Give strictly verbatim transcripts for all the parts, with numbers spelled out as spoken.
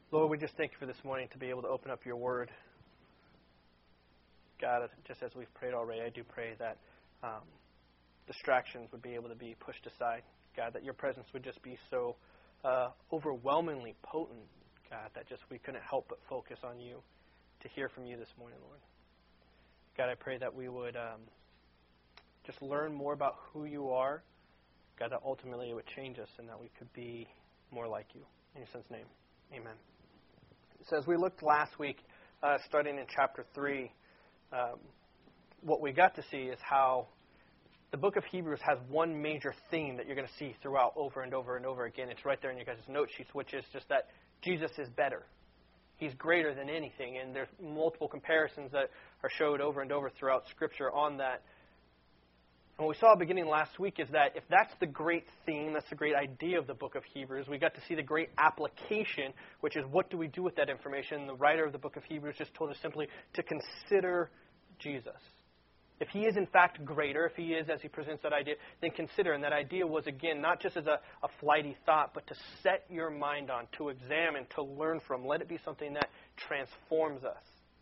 Lord, we just thank you for this morning to be able to open up your word. God, just as we've prayed already, I do pray that um, distractions would be able to be pushed aside. God, that your presence would just be so uh, overwhelmingly potent, God, that just we couldn't help but focus on you to hear from you this morning, Lord. God, I pray that we would um, just learn more about who you are. God, that ultimately it would change us and that we could be more like you. In your son's name, amen. So as we looked last week, uh, starting in chapter three, um, what we got to see is how the book of Hebrews has one major theme that you're going to see throughout over and over and over again. It's right there in your guys' note sheets, which is just that Jesus is better. He's greater than anything, and there's multiple comparisons that are showed over and over throughout Scripture on that. And what we saw beginning last week is that if that's the great theme, that's the great idea of the book of Hebrews, we got to see the great application, which is what do we do with that information? The writer of the book of Hebrews just told us simply to consider Jesus. If he is in fact greater, if he is as he presents that idea, then consider. And that idea was, again, not just as a, a flighty thought, but to set your mind on, to examine, to learn from. Let it be something that transforms us.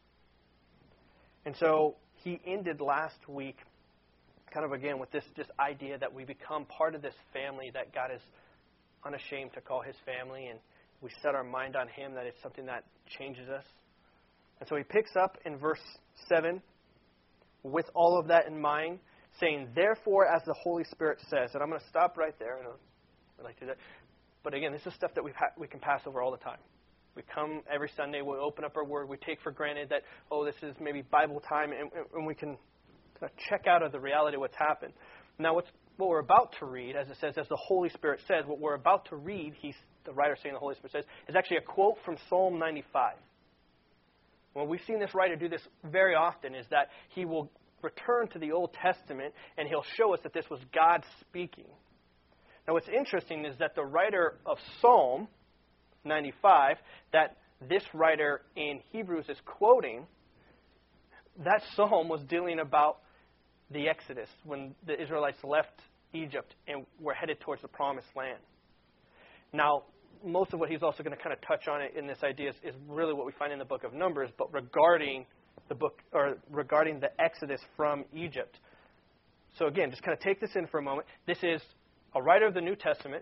And so he ended last week kind of, again, with this just idea that we become part of this family that God is unashamed to call his family, and we set our mind on him, that it's something that changes us. And so he picks up in verse seven with all of that in mind, saying, therefore, as the Holy Spirit says, and I'm going to stop right there. I know I like to do that. But again, this is stuff that we've ha- we can pass over all the time. We come every Sunday, we open up our word, we take for granted that, oh, this is maybe Bible time, and, and we can kind of check out of the reality of what's happened. Now, what's, what we're about to read, as it says, as the Holy Spirit says, what we're about to read, he's, the writer saying the Holy Spirit says, is actually a quote from Psalm ninety-five. Well, we've seen this writer do this very often, is that he will return to the Old Testament and he'll show us that this was God speaking. Now, what's interesting is that the writer of Psalm ninety-five, that this writer in Hebrews is quoting, that psalm was dealing about the Exodus, when the Israelites left Egypt and were headed towards the Promised Land. Now, most of what he's also going to kind of touch on in this idea is, is really what we find in the book of Numbers, but regarding the book, or regarding the Exodus from Egypt. So again, just kind of take this in for a moment. This is a writer of the New Testament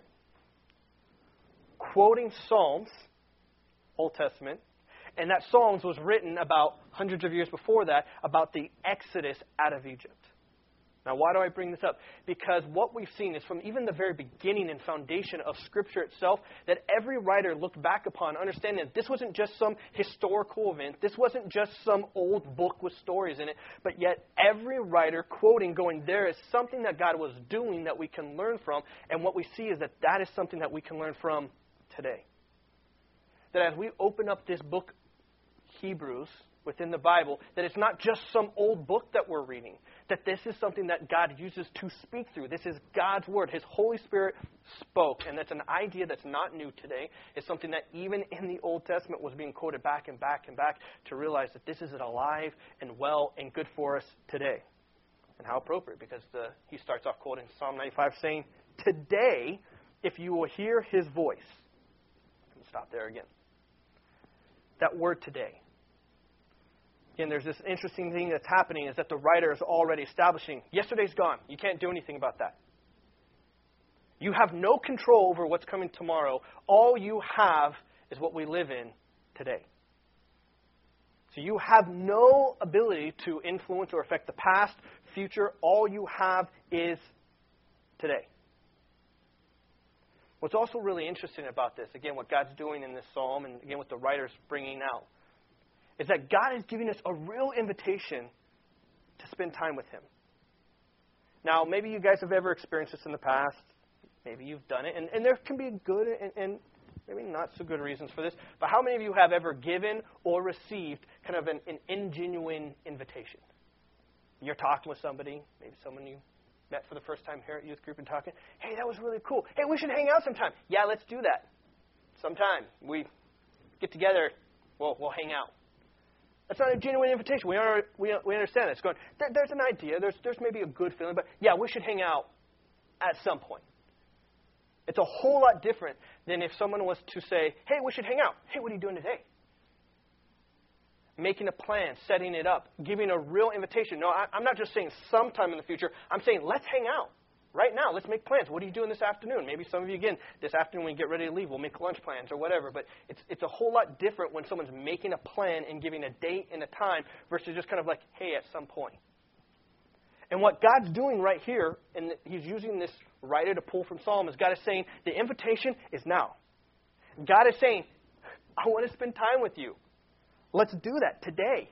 quoting Psalms, Old Testament, and that Psalms was written about hundreds of years before that, about the Exodus out of Egypt. Now, why do I bring this up? Because what we've seen is from even the very beginning and foundation of Scripture itself, that every writer looked back upon, understanding that this wasn't just some historical event, this wasn't just some old book with stories in it, but yet every writer quoting, going, there is something that God was doing that we can learn from, and what we see is that that is something that we can learn from today. That as we open up this book, Hebrews, within the Bible, that it's not just some old book that we're reading, that this is something that God uses to speak through. This is God's Word. His Holy Spirit spoke, and that's an idea that's not new today. It's something that even in the Old Testament was being quoted back and back and back to realize that this is alive and well and good for us today. And how appropriate, because the, he starts off quoting Psalm ninety-five saying, today, if you will hear his voice. I'll stop there again. That word today. Again, there's this interesting thing that's happening is that the writer is already establishing, yesterday's gone. You can't do anything about that. You have no control over what's coming tomorrow. All you have is what we live in today. So you have no ability to influence or affect the past, future. All you have is today. What's also really interesting about this, again, what God's doing in this psalm, and again, what the writer's bringing out, is that God is giving us a real invitation to spend time with him. Now, maybe you guys have ever experienced this in the past. Maybe you've done it. And, and there can be good and, and maybe not so good reasons for this. But how many of you have ever given or received kind of an, an ingenuine invitation? You're talking with somebody, maybe someone you met for the first time here at youth group and talking. Hey, that was really cool. Hey, we should hang out sometime. Yeah, let's do that. Sometime. We get together. We'll, we'll hang out. That's not a genuine invitation. We are we we understand this. Going there, there's an idea. There's there's maybe a good feeling, but yeah, we should hang out at some point. It's a whole lot different than if someone was to say, hey, we should hang out. Hey, what are you doing today? Making a plan, setting it up, giving a real invitation. No, I, I'm not just saying sometime in the future. I'm saying let's hang out right now. Let's make plans. What are you doing this afternoon? Maybe some of you, again, this afternoon when you get ready to leave, we'll make lunch plans or whatever. But it's it's a whole lot different when someone's making a plan and giving a date and a time versus just kind of like, hey, at some point. And what God's doing right here, and he's using this writer to pull from Psalm, is God is saying the invitation is now. God is saying, I want to spend time with you. Let's do that today.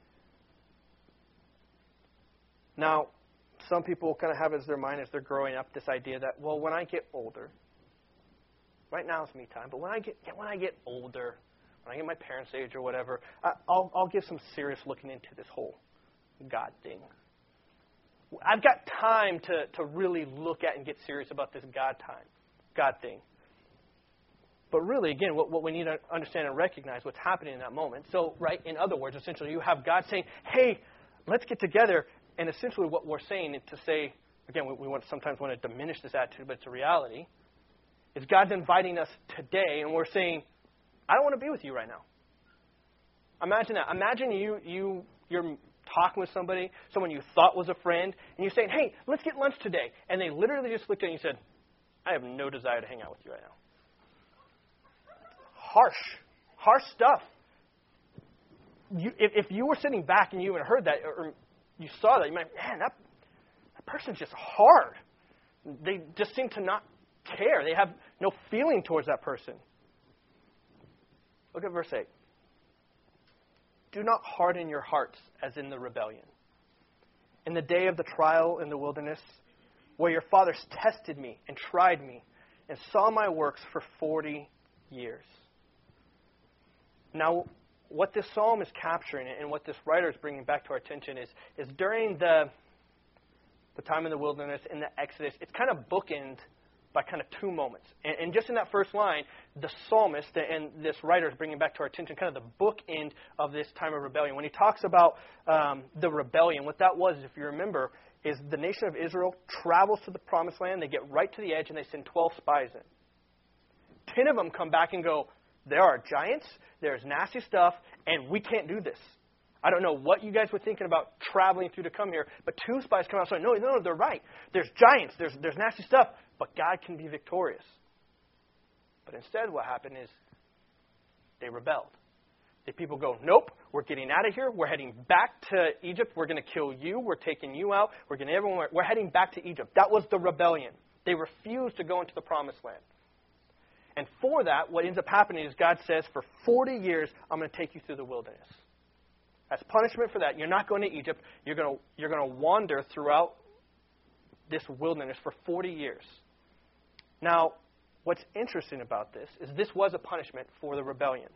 Now, some people kind of have as their mind as they're growing up this idea that, well, when I get older, right now it's me time, but when I get when I get older, when I get my parents' age or whatever, I, I'll I'll give some serious looking into this whole God thing. I've got time to, to really look at and get serious about this God time, God thing. But really, again, what, what we need to understand and recognize what's happening in that moment. So, right, in other words, essentially, you have God saying, hey, let's get together. And essentially what we're saying is to say, again, we, we want sometimes want to diminish this attitude, but it's a reality, is God's inviting us today, and we're saying, I don't want to be with you right now. Imagine that. Imagine you, you, you're talking with somebody, someone you thought was a friend, and you're saying, hey, let's get lunch today. And they literally just looked at you and said, I have no desire to hang out with you right now. Harsh. Harsh stuff. You, if, if you were sitting back and you even heard that, or, or you saw that, you might, man, that, that person's just hard. They just seem to not care. They have no feeling towards that person. Look at verse eight. Do not harden your hearts as in the rebellion. In the day of the trial in the wilderness, where your fathers tested me and tried me and saw my works for forty years. Now, what this psalm is capturing and what this writer is bringing back to our attention is, is during the, the time in the wilderness, in the Exodus, it's kind of bookended by kind of two moments. And, and just in that first line, the psalmist and this writer is bringing back to our attention kind of the bookend of this time of rebellion. When he talks about um, the rebellion, what that was, if you remember, is the nation of Israel travels to the promised land, they get right to the edge, and they send twelve spies in. Ten of them come back and go, there are giants, there's nasty stuff, and we can't do this. I don't know what you guys were thinking about traveling through to come here, but two spies come out saying, no, no, no, they're right. There's giants, there's there's nasty stuff, but God can be victorious. But instead what happened is they rebelled. The people go, nope, we're getting out of here. We're heading back to Egypt. We're going to kill you. We're taking you out. We're getting everyone. We're heading back to Egypt. That was the rebellion. They refused to go into the promised land. And for that, what ends up happening is God says, for forty years, I'm going to take you through the wilderness. As punishment for that, you're not going to Egypt. You're going to, you're going to wander throughout this wilderness for forty years. Now, what's interesting about this is this was a punishment for the rebellion.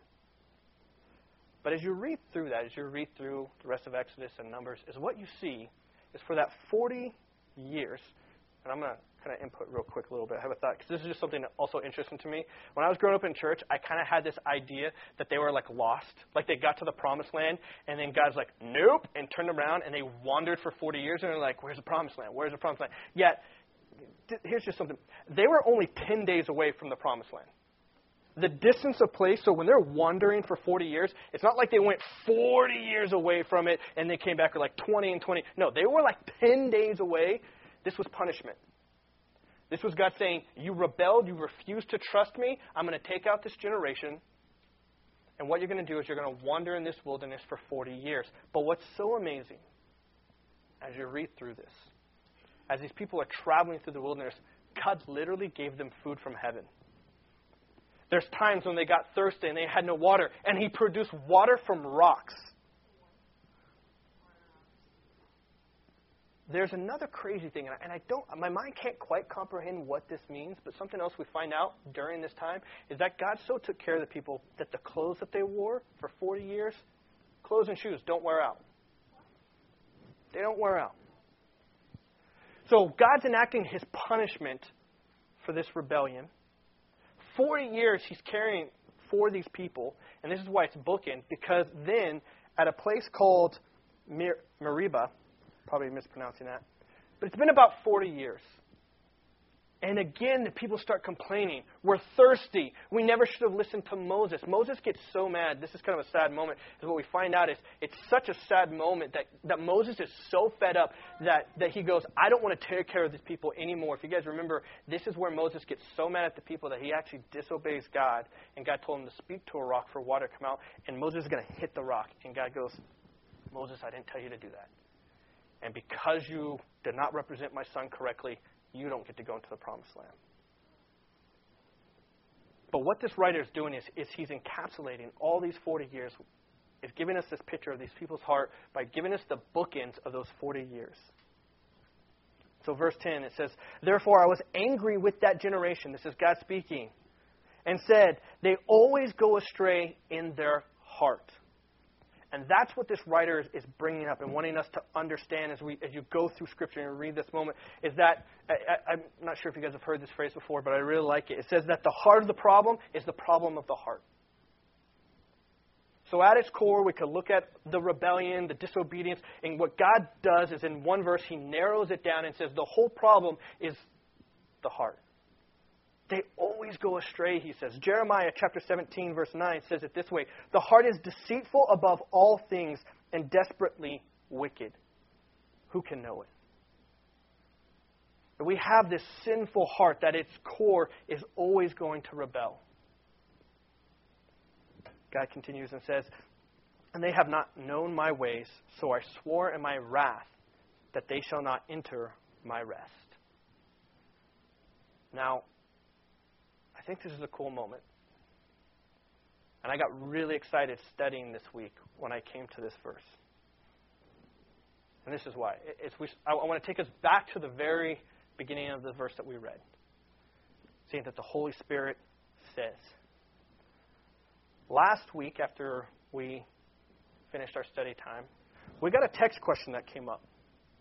But as you read through that, as you read through the rest of Exodus and Numbers, is what you see is for that forty years, and I'm going to kind of input real quick a little bit. I have a thought, because this is just something also interesting to me. When I was growing up in church, I kind of had this idea that they were like lost. Like they got to the promised land, and then God's like, nope, and turned around, and they wandered for forty years, and they're like, where's the promised land? Where's the promised land? Yet, th- here's just something. They were only ten days away from the promised land. The distance of place, so when they're wandering for forty years, it's not like they went forty years away from it, and they came back with like twenty and twenty. No, they were like ten days away. This was punishment. This was God saying, you rebelled, you refused to trust me, I'm going to take out this generation, and what you're going to do is you're going to wander in this wilderness for forty years. But what's so amazing, as you read through this, as these people are traveling through the wilderness, God literally gave them food from heaven. There's times when they got thirsty and they had no water, and He produced water from rocks. There's another crazy thing, and I don't, my mind can't quite comprehend what this means, but something else we find out during this time is that God so took care of the people that the clothes that they wore for forty years, clothes and shoes, don't wear out. They don't wear out. So God's enacting His punishment for this rebellion. forty years He's caring for these people, and this is why it's bookend, because then at a place called Mer- Meribah, probably mispronouncing that, but it's been about forty years. And again, the people start complaining. We're thirsty. We never should have listened to Moses. Moses gets so mad. This is kind of a sad moment. Is what we find out is it's such a sad moment that, that Moses is so fed up that, that he goes, I don't want to take care of these people anymore. If you guys remember, this is where Moses gets so mad at the people that he actually disobeys God. And God told him to speak to a rock for water to come out. And Moses is going to hit the rock. And God goes, Moses, I didn't tell you to do that. And because you did not represent my son correctly, you don't get to go into the promised land. But what this writer is doing is, is he's encapsulating all these forty years, is giving us this picture of these people's heart by giving us the bookends of those forty years. So verse ten, it says, Therefore I was angry with that generation, this is God speaking, and said, they always go astray in their heart. And that's what this writer is bringing up and wanting us to understand as we as you go through Scripture and read this moment, is that, I, I, I'm not sure if you guys have heard this phrase before, but I really like it. It says that the heart of the problem is the problem of the heart. So at its core, we could look at the rebellion, the disobedience, and what God does is in one verse, He narrows it down and says the whole problem is the heart. They always go astray, he says. Jeremiah chapter seventeen, verse nine says it this way. The heart is deceitful above all things and desperately wicked. Who can know it? We have this sinful heart that its core is always going to rebel. God continues and says, And they have not known my ways, so I swore in my wrath that they shall not enter my rest. Now, I think this is a cool moment. And I got really excited studying this week when I came to this verse. And this is why. It's we, I, I want to take us back to the very beginning of the verse that we read. Seeing that the Holy Spirit says. Last week, after we finished our study time, we got a text question that came up.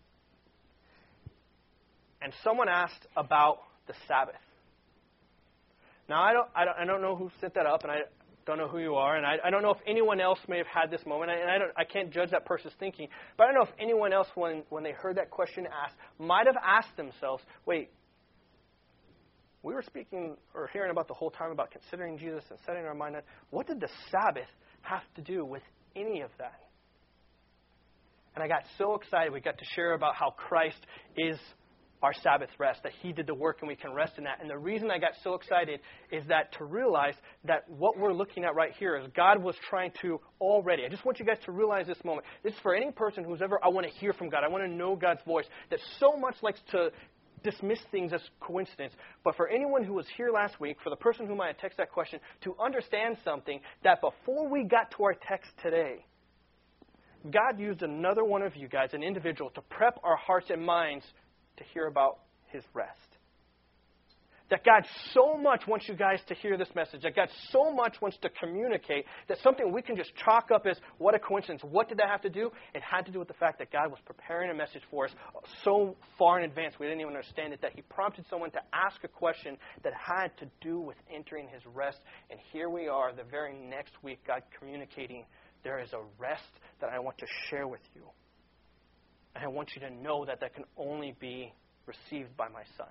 And someone asked about the Sabbath. Now, I don't, I don't, I don't know who set that up, and I don't know who you are, and I, I don't know if anyone else may have had this moment, and I, don't, I can't judge that person's thinking, but I don't know if anyone else, when, when they heard that question asked, might have asked themselves, wait, we were speaking or hearing about the whole time about considering Jesus and setting our mind on, what did the Sabbath have to do with any of that? And I got so excited we got to share about how Christ is our Sabbath rest, that He did the work and we can rest in that. And the reason I got so excited is that to realize that what we're looking at right here is God was trying to already, I just want you guys to realize this moment. This is for any person who's ever, I want to hear from God, I want to know God's voice, that so much likes to dismiss things as coincidence. But for anyone who was here last week, for the person who might have texted that question, to understand something, that before we got to our text today, God used another one of you guys, an individual, to prep our hearts and minds to hear about His rest. That God so much wants you guys to hear this message, that God so much wants to communicate, that something we can just chalk up as, what a coincidence. What did that have to do? It had to do with the fact that God was preparing a message for us so far in advance we didn't even understand it, that He prompted someone to ask a question that had to do with entering His rest. And here we are, the very next week, God communicating, there is a rest that I want to share with you. And I want you to know that that can only be received by my Son.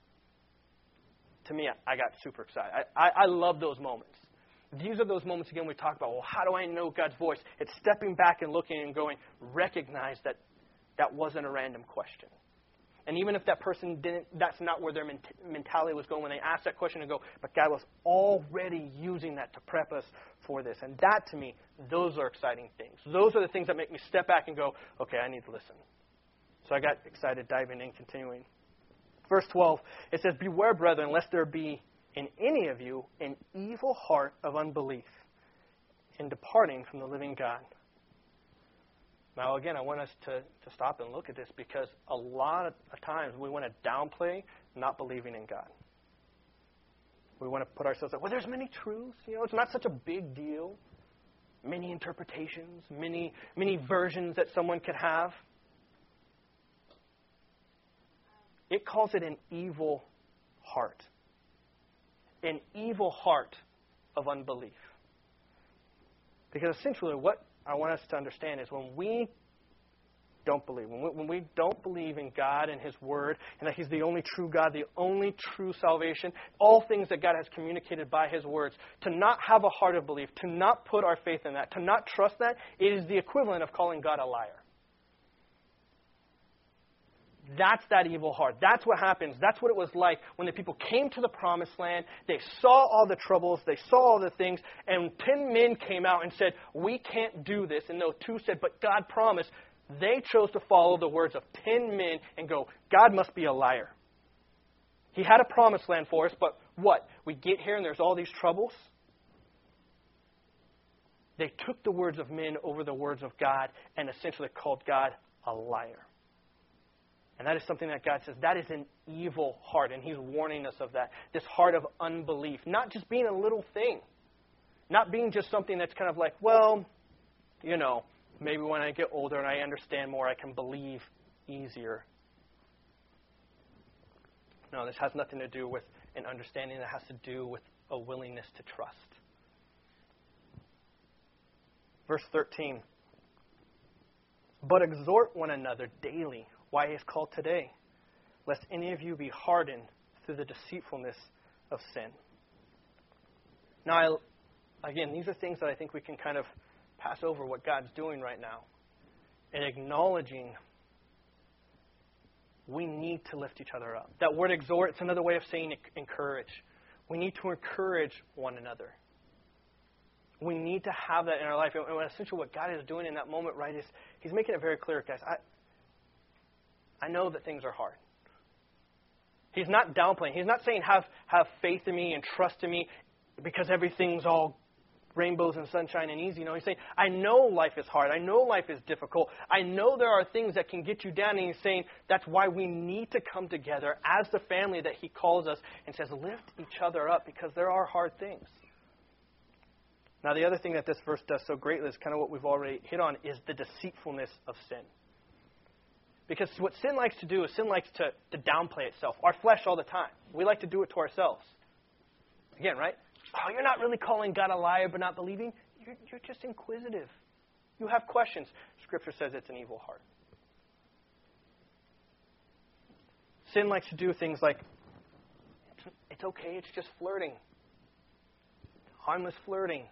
To me, I got super excited. I, I, I love those moments. These are those moments, again, we talk about, well, how do I know God's voice? It's stepping back and looking and going, recognize that that wasn't a random question. And even if that person didn't, that's not where their ment- mentality was going when they asked that question, and go, but God was already using that to prep us for this. And that, to me, those are exciting things. Those are the things that make me step back and go, okay, I need to listen. So I got excited diving in, continuing. Verse twelve, it says, Beware, brethren, lest there be in any of you an evil heart of unbelief in departing from the living God. Now, again, I want us to, to stop and look at this, because a lot of times we want to downplay not believing in God. We want to put ourselves like, well, there's many truths. You know, it's not such a big deal. Many interpretations, many, many versions that someone could have. It calls it an evil heart. An evil heart of unbelief. Because essentially what I want us to understand is when we don't believe. When we, when we don't believe in God and His Word, and that He's the only true God, the only true salvation, all things that God has communicated by His words, to not have a heart of belief, to not put our faith in that, to not trust that, it is the equivalent of calling God a liar. That's that evil heart. That's what happens. That's what it was like when the people came to the promised land. They saw all the troubles. They saw all the things. And ten men came out and said, we can't do this. And though two said, but God promised, they chose to follow the words of ten men and go, God must be a liar. He had a promised land for us, but what? We get here and there's all these troubles. They took the words of men over the words of God and essentially called God a liar. And that is something that God says, that is an evil heart. And He's warning us of that. This heart of unbelief. Not just being a little thing. Not being just something that's kind of like, well, you know, maybe when I get older and I understand more, I can believe easier. No, this has nothing to do with an understanding. That has to do with a willingness to trust. Verse thirteen. But exhort one another daily. Why He is called today, lest any of you be hardened through the deceitfulness of sin. Now, I, again, these are things that I think we can kind of pass over what God's doing right now. And acknowledging we need to lift each other up. That word exhort, it's another way of saying encourage. We need to encourage one another. We need to have that in our life. And essentially what God is doing in that moment, right, is He's making it very clear, guys. I, I know that things are hard. He's not downplaying. He's not saying have, have faith in me and trust in me because everything's all rainbows and sunshine and easy. No, He's saying, I know life is hard. I know life is difficult. I know there are things that can get you down. And He's saying that's why we need to come together as the family that He calls us and says, lift each other up because there are hard things. Now, the other thing that this verse does so greatly is kind of what we've already hit on is the deceitfulness of sin. Because what sin likes to do is sin likes to, to downplay itself. Our flesh all the time. We like to do it to ourselves. Again, right? Oh, you're not really calling God a liar but not believing. You're, you're just inquisitive. You have questions. Scripture says it's an evil heart. Sin likes to do things like, it's, it's okay, it's just flirting. Harmless flirting.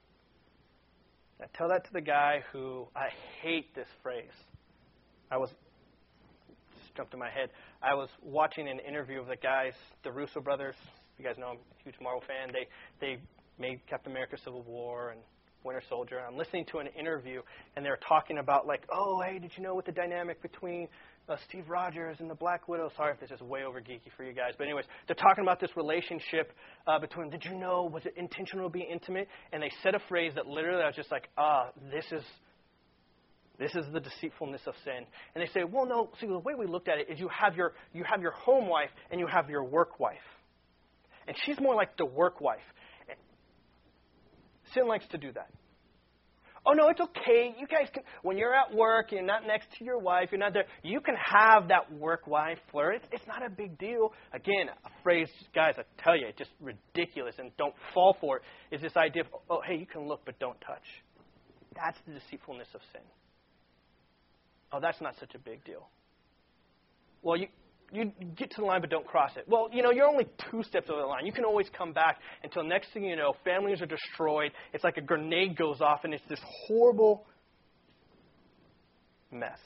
I tell that to the guy who, I hate this phrase. I was... jumped in my head. I was watching an interview of the guys, the Russo brothers. You guys know I'm a huge Marvel fan. They they made Captain America Civil War and Winter Soldier. And I'm listening to an interview, and they're talking about like, oh, hey, did you know what the dynamic between uh, Steve Rogers and the Black Widow? Sorry if this is way over geeky for you guys. But anyways, they're talking about this relationship uh, between, did you know, was it intentional to be intimate? And they said a phrase that literally I was just like, ah, this is... This is the deceitfulness of sin. And they say, well, no, see, the way we looked at it is you have your you have your home wife and you have your work wife. And she's more like the work wife. Sin likes to do that. Oh, no, it's okay. You guys can, when you're at work, you're not next to your wife, you're not there, you can have that work wife flirt. It's, it's not a big deal. Again, a phrase, guys, I tell you, it's just ridiculous, and don't fall for it, is this idea of, oh, hey, you can look but don't touch. That's the deceitfulness of sin. Oh, that's not such a big deal. Well, you you get to the line but don't cross it. Well, you know, you're only two steps over the line. You can always come back until next thing you know, families are destroyed. It's like a grenade goes off and it's this horrible mess.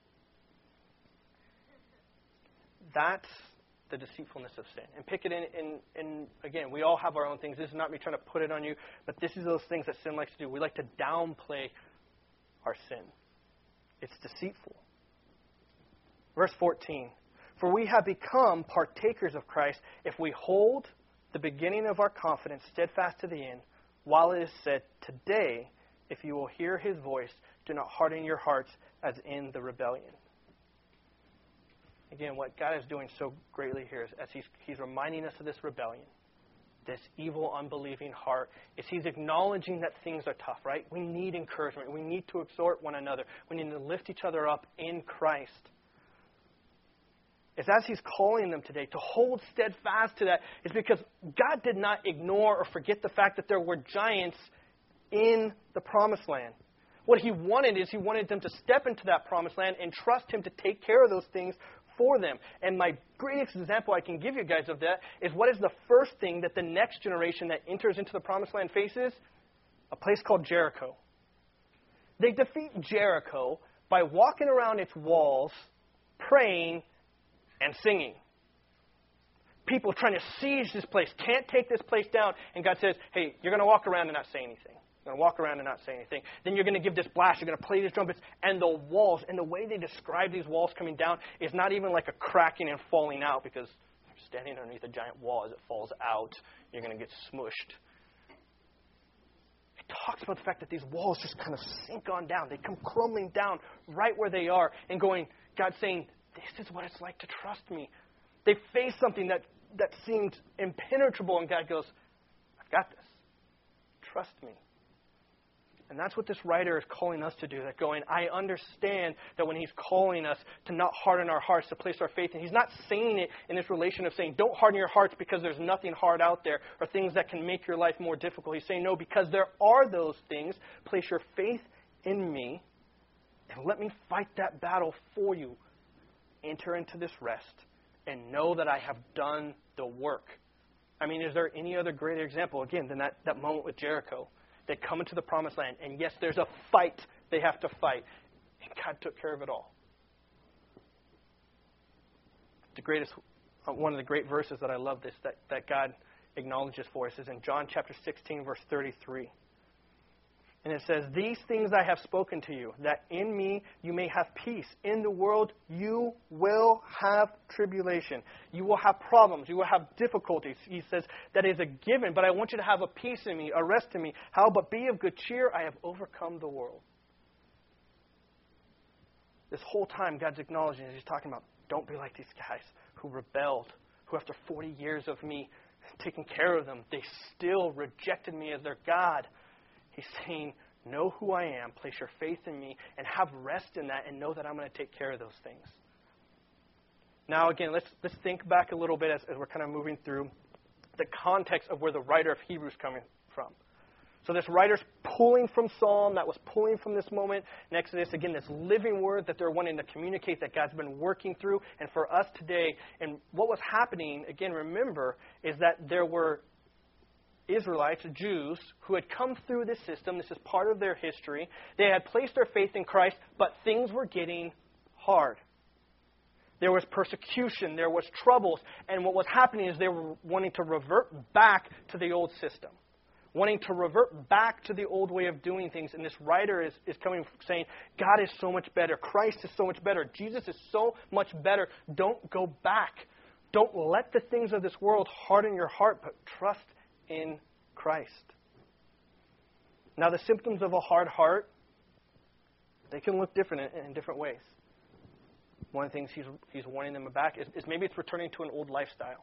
That's the deceitfulness of sin. And pick it in, in, in, again, we all have our own things. This is not me trying to put it on you, but this is those things that sin likes to do. We like to downplay our sin. It's deceitful. Verse fourteen. For we have become partakers of Christ if we hold the beginning of our confidence steadfast to the end, while it is said, today, if you will hear His voice, do not harden your hearts as in the rebellion. Again, what God is doing so greatly here is as He's, he's reminding us of this rebellion, this evil, unbelieving heart, is He's acknowledging that things are tough, right? We need encouragement. We need to exhort one another. We need to lift each other up in Christ. It's as He's calling them today to hold steadfast to that, is because God did not ignore or forget the fact that there were giants in the promised land. What he wanted is he wanted them to step into that promised land and trust him to take care of those things for them. And my greatest example I can give you guys of that is what is the first thing that the next generation that enters into the promised land faces? A place called Jericho. They defeat Jericho by walking around its walls, praying, and singing. People trying to siege this place, can't take this place down. And God says, hey, you're going to walk around and not say anything. You're going to walk around and not say anything. Then you're going to give this blast. You're going to play these trumpets. And the walls, and the way they describe these walls coming down is not even like a cracking and falling out, because you're standing underneath a giant wall. As it falls out, you're going to get smushed. It talks about the fact that these walls just kind of sink on down. They come crumbling down right where they are and going, God's saying, this is what it's like to trust me. They face something that, that seemed impenetrable, and God goes, I've got this. Trust me. And that's what this writer is calling us to do, that going, I understand that when he's calling us to not harden our hearts, to place our faith in, he's not saying it in this relation of saying, don't harden your hearts because there's nothing hard out there or things that can make your life more difficult. He's saying, no, because there are those things, place your faith in me and let me fight that battle for you. Enter into this rest and know that I have done the work. I mean, is there any other greater example, again, than that, that moment with Jericho? They come into the promised land, and yes, there's a fight they have to fight, and God took care of it all. The greatest, uh, one of the great verses that I love this, that, that God acknowledges for us, is in John chapter sixteen, verse thirty-three. And it says, these things I have spoken to you, that in me you may have peace. In the world you will have tribulation. You will have problems. You will have difficulties. He says, that is a given, but I want you to have a peace in me, a rest in me. How? But be of good cheer. I have overcome the world. This whole time, God's acknowledging, He's talking about, don't be like these guys who rebelled, who after forty years of me taking care of them, they still rejected me as their God. He's saying, know who I am, place your faith in me, and have rest in that, and know that I'm going to take care of those things. Now, again, let's let's think back a little bit as, as we're kind of moving through the context of where the writer of Hebrews is coming from. So this writer's pulling from Psalm, that was pulling from this moment in Exodus, again, this living word that they're wanting to communicate that God's been working through. And for us today, and what was happening, again, remember, is that there were Israelites, Jews, who had come through this system. This is part of their history. They had placed their faith in Christ, but things were getting hard. There was persecution. There was troubles. And what was happening is they were wanting to revert back to the old system, wanting to revert back to the old way of doing things. And this writer is, is coming saying, God is so much better. Christ is so much better. Jesus is so much better. Don't go back. Don't let the things of this world harden your heart, but trust in Christ. Now, the symptoms of a hard heart, they can look different in, in different ways. One of the things he's, he's warning them back is, is maybe it's returning to an old lifestyle.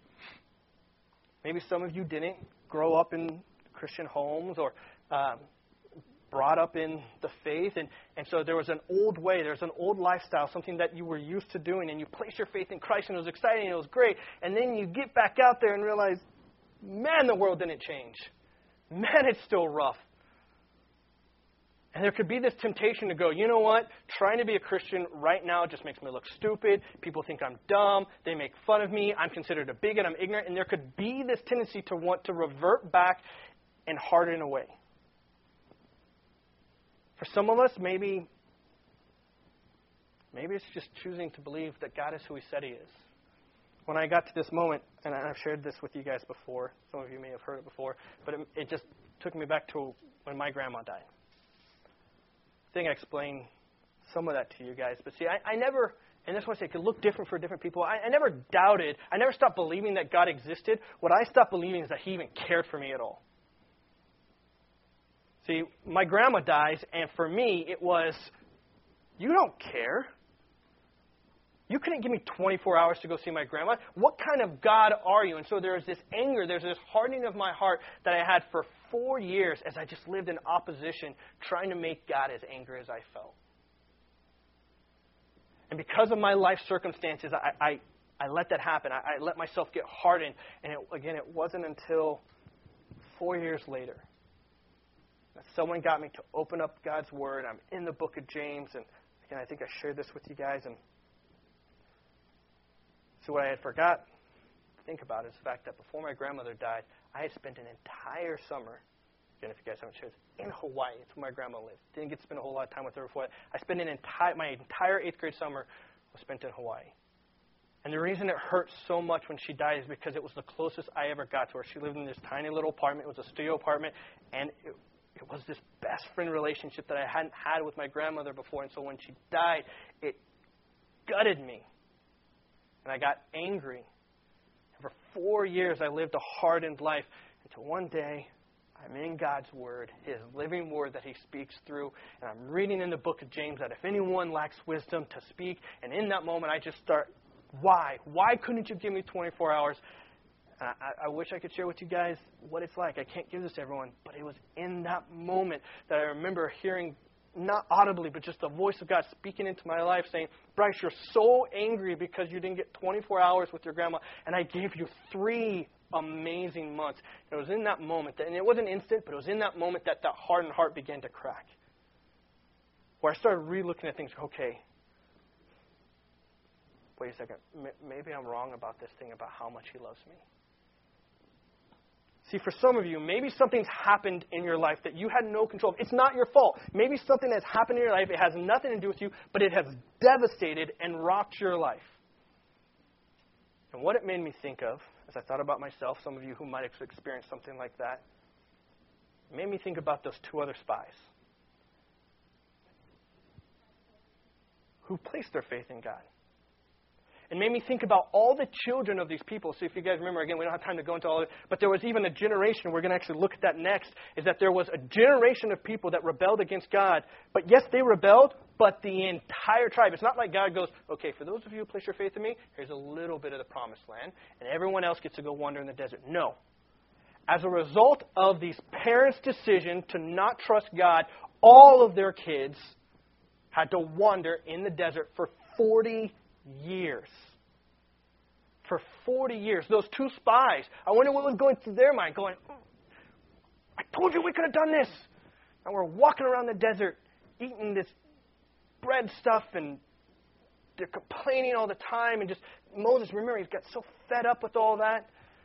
Maybe some of you didn't grow up in Christian homes or um, brought up in the faith, and, and so there was an old way, there's an old lifestyle, something that you were used to doing, and you placed your faith in Christ, and it was exciting, and it was great, and then you get back out there and realize, man, the world didn't change. Man, it's still rough. And there could be this temptation to go, you know what? Trying to be a Christian right now just makes me look stupid. People think I'm dumb. They make fun of me. I'm considered a bigot. I'm ignorant. And there could be this tendency to want to revert back and harden away. For some of us, maybe, maybe it's just choosing to believe that God is who He said He is. When I got to this moment, and I've shared this with you guys before, some of you may have heard it before, but it, it just took me back to when my grandma died. I think I explained some of that to you guys. But see, I, I never, and this one I say it could look different for different people. I, I never doubted, I never stopped believing that God existed. What I stopped believing is that He even cared for me at all. See, my grandma dies, and for me, it was, you don't care. You couldn't give me twenty-four hours to go see my grandma. What kind of God are you? And so there's this anger, there's this hardening of my heart that I had for four years as I just lived in opposition, trying to make God as angry as I felt. And because of my life circumstances, I, I, I let that happen. I, I let myself get hardened. And it, again, it wasn't until four years later that someone got me to open up God's Word. I'm in the book of James, and again, I think I shared this with you guys. And so what I had forgot to think about is the fact that before my grandmother died, I had spent an entire summer, again, if you guys haven't shared this, in Hawaii. It's where my grandma lived. Didn't get to spend a whole lot of time with her before. I spent an entire, my entire eighth grade summer was spent in Hawaii. And the reason it hurt so much when she died is because it was the closest I ever got to her. She lived in this tiny little apartment. It was a studio apartment, and it, it was this best friend relationship that I hadn't had with my grandmother before. And so when she died, it gutted me, and I got angry. And for four years, I lived a hardened life until one day, I'm in God's Word, His living Word that He speaks through, and I'm reading in the book of James that if anyone lacks wisdom to speak, and in that moment I just start, why? Why couldn't you give me twenty-four hours? And I, I wish I could share with you guys what it's like. I can't give this to everyone, but it was in that moment that I remember hearing, not audibly, but just the voice of God speaking into my life saying, Bryce, you're so angry because you didn't get twenty-four hours with your grandma, and I gave you three amazing months. It was in that moment, that, and it wasn't instant, but it was in that moment that that hardened heart began to crack. Where I started re-looking at things, okay, wait a second, maybe I'm wrong about this thing about how much He loves me. See, for some of you, maybe something's happened in your life that you had no control of. It's not your fault. Maybe something has happened in your life, it has nothing to do with you, but it has devastated and rocked your life. And what it made me think of, as I thought about myself, some of you who might have experienced something like that, it made me think about those two other spies who placed their faith in God. It made me think about all the children of these people. So if you guys remember, again, we don't have time to go into all of it, but there was even a generation, we're going to actually look at that next, is that there was a generation of people that rebelled against God. But yes, they rebelled, but the entire tribe. It's not like God goes, okay, for those of you who place your faith in me, here's a little bit of the promised land, and everyone else gets to go wander in the desert. No. As a result of these parents' decision to not trust God, all of their kids had to wander in the desert for forty years. For forty years. Those two spies, I wonder what was going through their mind, going, oh, I told you we could have done this. And we're walking around the desert, eating this bread stuff, and they're complaining all the time. And just, Moses, remember, he's got so fed up with all that.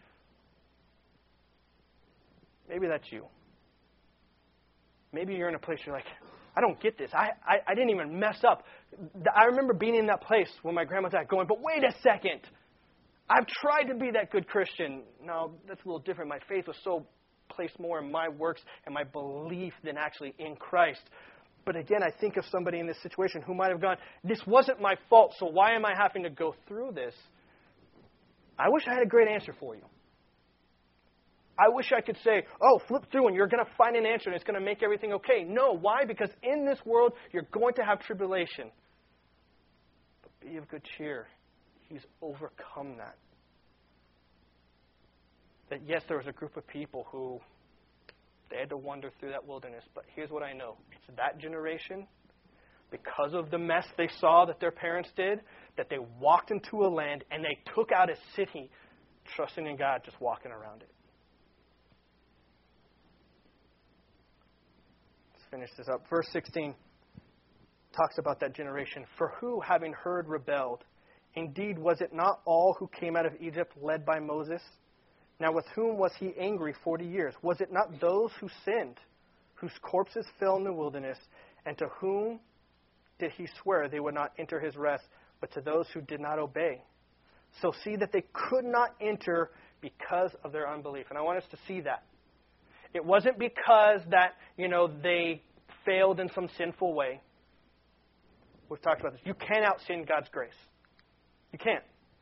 Maybe that's you. Maybe you're in a place you're like, I don't get this. I, I, I didn't even mess up. I remember being in that place when my grandma died going, but wait a second. I've tried to be that good Christian. No, that's a little different. My faith was so placed more in my works and my belief than actually in Christ. But again, I think of somebody in this situation who might have gone, this wasn't my fault, so why am I having to go through this? I wish I had a great answer for you. I wish I could say, oh, flip through and you're going to find an answer and it's going to make everything okay. No, why? Because in this world, you're going to have tribulation. But be of good cheer. He's overcome that. That yes, there was a group of people who, they had to wander through that wilderness. But here's what I know. It's that generation, because of the mess they saw that their parents did, that they walked into a land and they took out a city, trusting in God, just walking around it. Finish this up. Verse sixteen talks about that generation. For who, having heard, rebelled? Indeed, was it not all who came out of Egypt led by Moses? Now with whom was he angry forty years? Was it not those who sinned, whose corpses fell in the wilderness? And to whom did he swear they would not enter his rest, but to those who did not obey? So see that they could not enter because of their unbelief. And I want us to see that. It wasn't because that, you know, they failed in some sinful way. We've talked about this. You can't out-sin God's grace. You can't.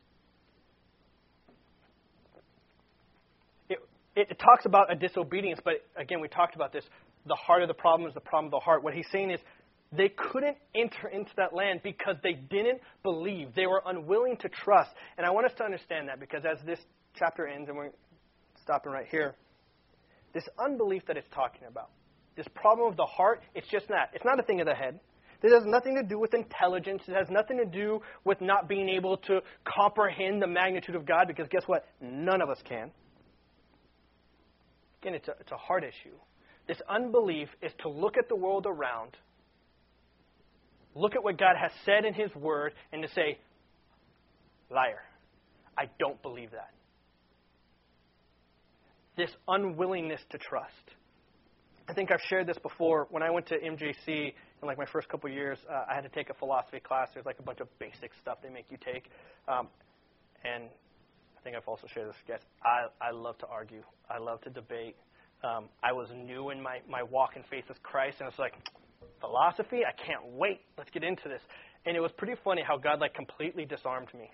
It, it, it talks about a disobedience, but again, we talked about this. The heart of the problem is the problem of the heart. What he's saying is they couldn't enter into that land because they didn't believe. They were unwilling to trust. And I want us to understand that because as this chapter ends, and we're stopping right here, this unbelief that it's talking about, this problem of the heart, it's just that. It's not a thing of the head. This has nothing to do with intelligence. It has nothing to do with not being able to comprehend the magnitude of God, because guess what? None of us can. Again, it's a, it's a heart issue. This unbelief is to look at the world around, look at what God has said in His Word, and to say, liar, I don't believe that. This unwillingness to trust. I think I've shared this before. When I went to M J C in like my first couple of years, uh, I had to take a philosophy class. There's like a bunch of basic stuff they make you take. Um, and I think I've also shared this with you guys. I, I love to argue. I love to debate. Um, I was new in my, my walk in faith with Christ, and I was like, philosophy? I can't wait. Let's get into this. And it was pretty funny how God like completely disarmed me.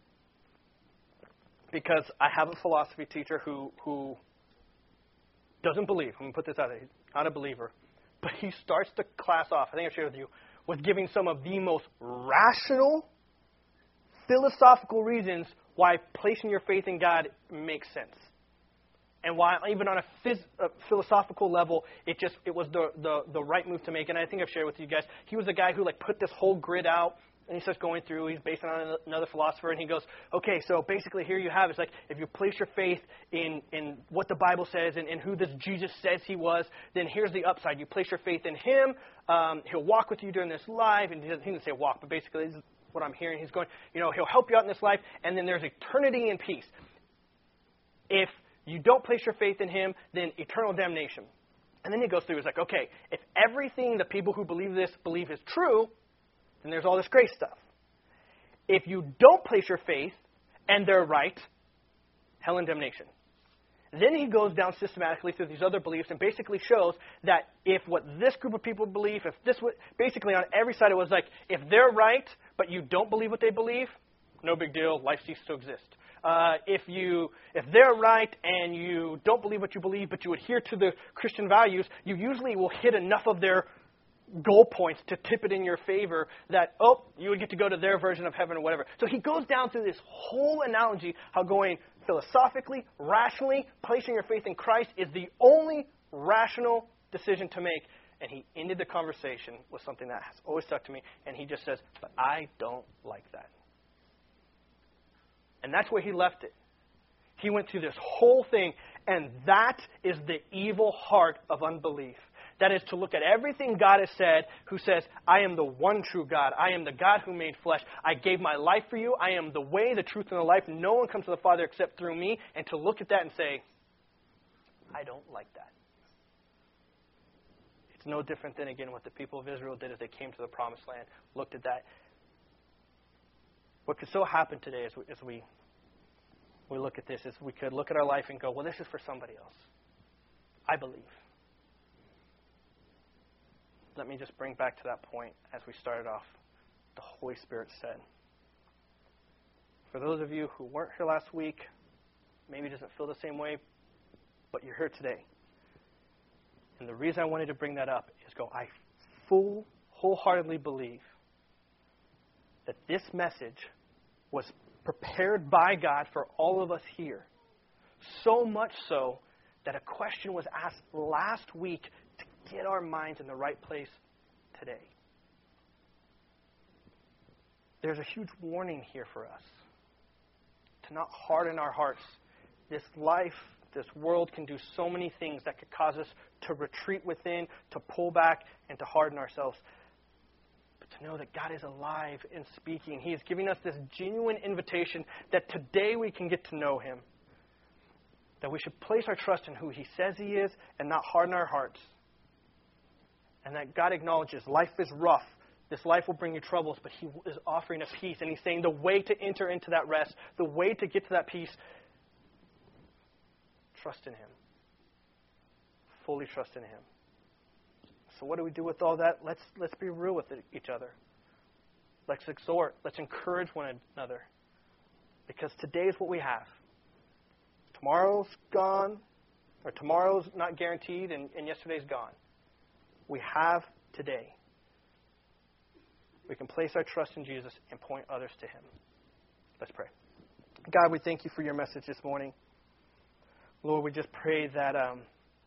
Because I have a philosophy teacher who who doesn't believe. I'm going to put this out there. He's not a believer. But he starts the class off, I think I've shared with you, with giving some of the most rational, philosophical reasons why placing your faith in God makes sense. And why, even on a, phys- a philosophical level, it just it was the, the, the right move to make. And I think I've shared with you guys, he was the guy who like put this whole grid out. And he starts going through, he's based on another philosopher, and he goes, okay, so basically here you have, it's like, if you place your faith in, in what the Bible says and, and who this Jesus says he was, then here's the upside. You place your faith in him, um, he'll walk with you during this life, and he doesn't, he doesn't say walk, but basically this is what I'm hearing. He's going, you know, he'll help you out in this life, and then there's eternity and peace. If you don't place your faith in him, then eternal damnation. And then he goes through, he's like, okay, if everything the people who believe this believe is true, then there's all this great stuff. If you don't place your faith, and they're right, hell and damnation. Then he goes down systematically through these other beliefs and basically shows that if what this group of people believe, if this was, basically on every side it was like, if they're right, but you don't believe what they believe, no big deal, life ceases to exist. Uh, if you, if they're right and you don't believe what you believe, but you adhere to the Christian values, you usually will hit enough of their goal points to tip it in your favor that, oh, you would get to go to their version of heaven or whatever. So he goes down through this whole analogy how going philosophically, rationally, placing your faith in Christ is the only rational decision to make. And he ended the conversation with something that has always stuck to me, and he just says, but I don't like that. And that's where he left it. He went through this whole thing, and that is the evil heart of unbelief. That is to look at everything God has said, who says, I am the one true God. I am the God who made flesh. I gave my life for you. I am the way, the truth, and the life. No one comes to the Father except through me. And to look at that and say, I don't like that. It's no different than, again, what the people of Israel did as they came to the Promised Land, looked at that. What could so happen today as we, as we, we look at this is we could look at our life and go, well, this is for somebody else. I believe. Let me just bring back to that point as we started off. The Holy Spirit said. For those of you who weren't here last week, maybe it doesn't feel the same way, but you're here today. And the reason I wanted to bring that up is go, I full, wholeheartedly believe that this message was prepared by God for all of us here. So much so that a question was asked last week to get our minds in the right place today. There's a huge warning here for us to not harden our hearts. This life, this world can do so many things that could cause us to retreat within, to pull back, and to harden ourselves. But to know that God is alive and speaking. He is giving us this genuine invitation that today we can get to know Him. That we should place our trust in who He says He is and not harden our hearts. And that God acknowledges life is rough. This life will bring you troubles, but He is offering a peace. And He's saying the way to enter into that rest, the way to get to that peace, trust in Him. Fully trust in Him. So what do we do with all that? Let's let's be real with it, each other. Let's exhort. Let's encourage one another. Because today is what we have. Tomorrow's gone, or tomorrow's not guaranteed, and, and yesterday's gone. We have today. We can place our trust in Jesus and point others to Him. Let's pray. God, we thank You for Your message this morning. Lord, we just pray that, um,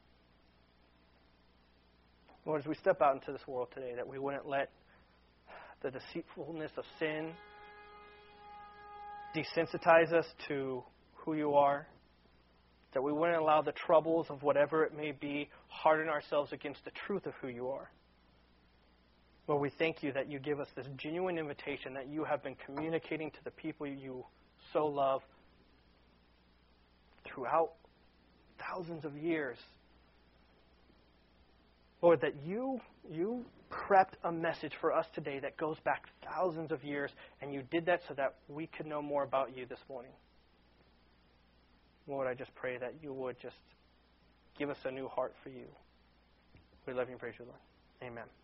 Lord, as we step out into this world today, that we wouldn't let the deceitfulness of sin desensitize us to who You are, that we wouldn't allow the troubles of whatever it may be harden ourselves against the truth of who you are. Lord, we thank you that you give us this genuine invitation that you have been communicating to the people you so love throughout thousands of years. Lord, that you you prepped a message for us today that goes back thousands of years, and you did that so that we could know more about you this morning. Lord, I just pray that you would just give us a new heart for you. We love you and praise you, Lord. Amen.